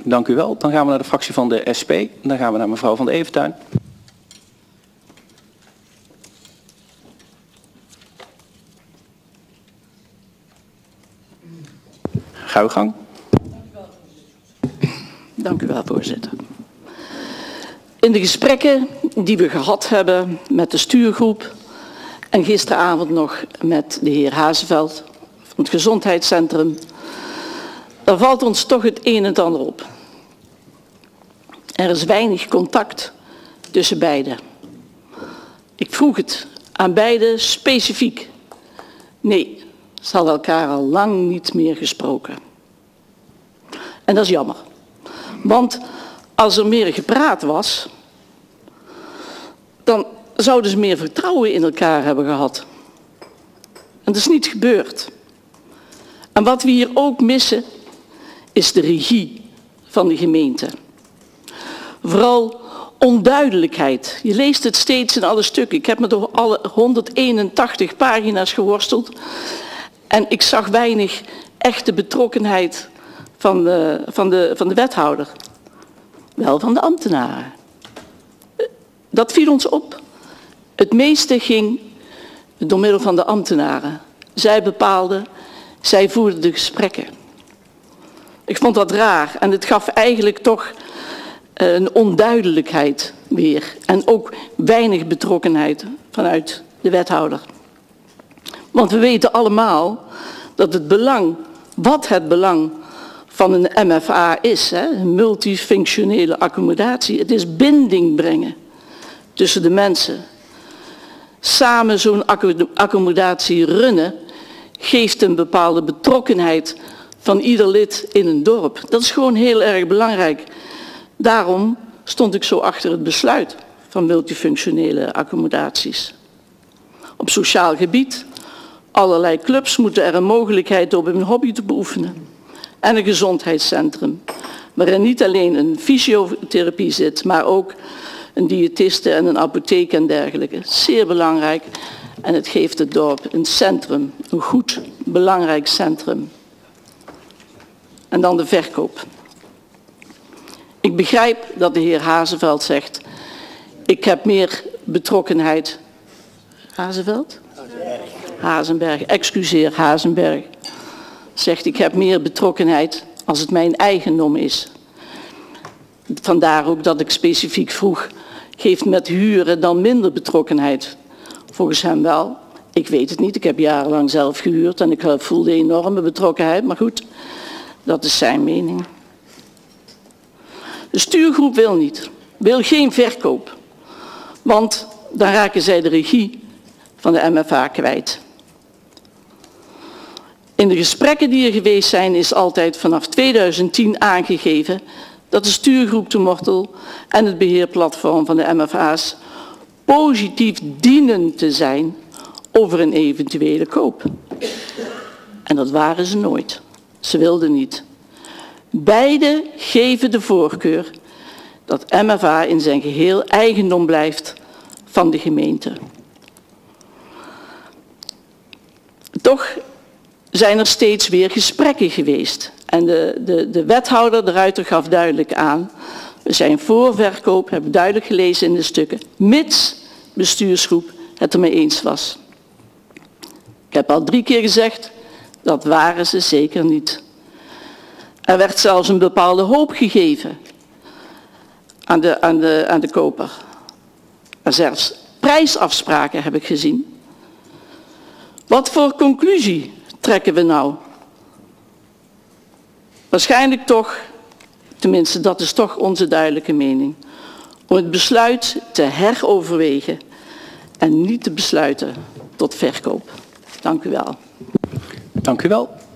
Dank u wel. Dan gaan we naar de fractie van de SP. Dan gaan we naar mevrouw Van de Eventuin. Ga uw gang. Dank u wel, voorzitter. In de gesprekken die we gehad hebben met de stuurgroep en gisteravond nog met de heer Hazeveld van het gezondheidscentrum, daar valt ons toch het een en het ander op. Er is weinig contact tussen beiden. Ik vroeg het aan beiden specifiek. Nee, ze hadden elkaar al lang niet meer gesproken. En dat is jammer. Want als er meer gepraat was, dan zouden ze meer vertrouwen in elkaar hebben gehad. En dat is niet gebeurd. En wat we hier ook missen, is de regie van de gemeente. Vooral onduidelijkheid. Je leest het steeds in alle stukken. Ik heb met alle 181 pagina's geworsteld. En ik zag weinig echte betrokkenheid van de wethouder. Wel van de ambtenaren. Dat viel ons op. Het meeste ging door middel van de ambtenaren. Zij bepaalden, zij voerden de gesprekken. Ik vond dat raar en het gaf eigenlijk toch een onduidelijkheid weer. En ook weinig betrokkenheid vanuit de wethouder. Want we weten allemaal dat het belang van een MFA is, een multifunctionele accommodatie. Het is binding brengen tussen de mensen. Samen zo'n accommodatie runnen geeft een bepaalde betrokkenheid van ieder lid in een dorp. Dat is gewoon heel erg belangrijk. Daarom stond ik zo achter het besluit van multifunctionele accommodaties. Op sociaal gebied, allerlei clubs moeten er een mogelijkheid op hun hobby te beoefenen. En een gezondheidscentrum, waarin niet alleen een fysiotherapie zit, maar ook een diëtiste en een apotheek en dergelijke. Zeer belangrijk. En het geeft het dorp een centrum, een goed, belangrijk centrum. En dan de verkoop. Ik begrijp dat de heer Hazeveld zegt, ik heb meer betrokkenheid. Hazeveld? Hazenberg, excuseer, Hazenberg. Zegt, ik heb meer betrokkenheid als het mijn eigendom is. Vandaar ook dat ik specifiek vroeg, geeft met huren dan minder betrokkenheid? Volgens hem wel. Ik weet het niet, ik heb jarenlang zelf gehuurd en ik voelde enorme betrokkenheid, maar goed, dat is zijn mening. De stuurgroep wil geen verkoop, want dan raken zij de regie van de MFA kwijt. In de gesprekken die er geweest zijn is altijd vanaf 2010 aangegeven dat de stuurgroep te Mortel en het beheerplatform van de MFA's positief dienen te zijn over een eventuele koop. En dat waren ze nooit. Ze wilden niet. Beide geven de voorkeur dat MFA in zijn geheel eigendom blijft van de gemeente. Toch zijn er steeds weer gesprekken geweest. En de wethouder, de Ruiter, gaf duidelijk aan, we zijn voor verkoop, hebben duidelijk gelezen in de stukken, mits bestuursgroep het ermee eens was. Ik heb al 3 keer gezegd, dat waren ze zeker niet. Er werd zelfs een bepaalde hoop gegeven aan de koper. En zelfs prijsafspraken heb ik gezien. Wat voor conclusie trekken we nou? Waarschijnlijk toch, tenminste dat is toch onze duidelijke mening, om het besluit te heroverwegen en niet te besluiten tot verkoop. Dank u wel. Dank u wel.